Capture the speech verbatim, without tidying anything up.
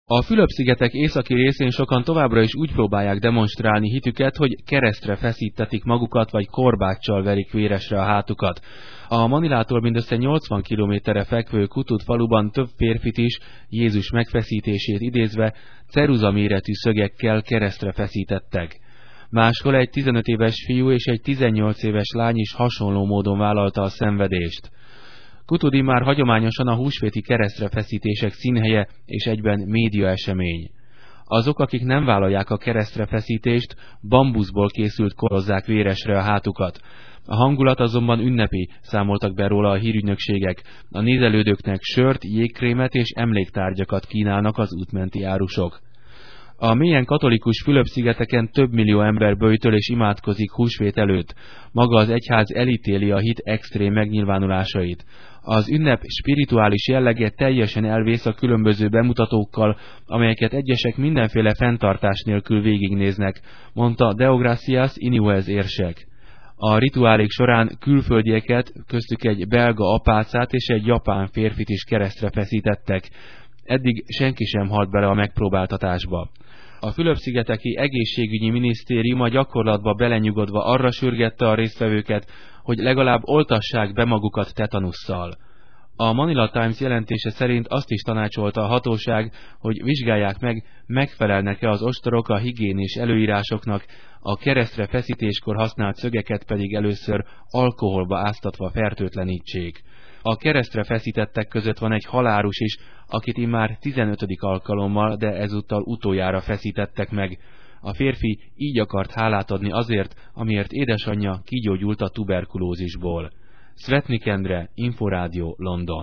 A Fülöp-szigetek északi részén sokan továbbra is úgy próbálják demonstrálni hitüket, hogy keresztre feszítetik magukat, vagy korbáccsal verik véresre a hátukat. A Manilától mindössze nyolcvan kilométerre fekvő Kutut faluban több férfit is, Jézus megfeszítését idézve, ceruza méretű szögekkel keresztre feszítettek. Máshol egy tizenöt éves fiú és egy tizennyolc éves lány is hasonló módon vállalta a szenvedést. Kutud immár hagyományosan a húsvéti keresztrefeszítések színhelye és egyben médiaesemény. Azok, akik nem vállalják a keresztrefeszítést, bambuszból készült korozzák véresre a hátukat. A hangulat azonban ünnepi, számoltak be róla a hírügynökségek. A nézelődőknek sört, jégkrémet és emléktárgyakat kínálnak az útmenti árusok. A mélyen katolikus Fülöp-szigeteken több millió ember böjtöl és imádkozik húsvét előtt. Maga az egyház elítéli a hit extrém megnyilvánulásait. Az ünnep spirituális jellege teljesen elvész a különböző bemutatókkal, amelyeket egyesek mindenféle fenntartás nélkül végignéznek, mondta Deogracias Inúez érsek. A rituálék során külföldieket, köztük egy belga apácát és egy japán férfit is keresztre feszítettek. Eddig senki sem halt bele a megpróbáltatásba. A Fülöp-szigeteki egészségügyi minisztérium a gyakorlatba belenyugodva arra sürgette a résztvevőket, hogy legalább oltassák be magukat tetanusszal. A Manila Times jelentése szerint azt is tanácsolta a hatóság, hogy vizsgálják meg, megfelelnek-e az ostorok a higiénés előírásoknak, a keresztre feszítéskor használt szögeket pedig először alkoholba áztatva fertőtlenítsék. A keresztre feszítettek között van egy halálárus is, akit immár tizenötödik alkalommal, de ezúttal utoljára feszítettek meg. A férfi így akart hálát adni azért, amiért édesanyja kigyógyult a tuberkulózisból. Svetnik Endre, Inforádió, London.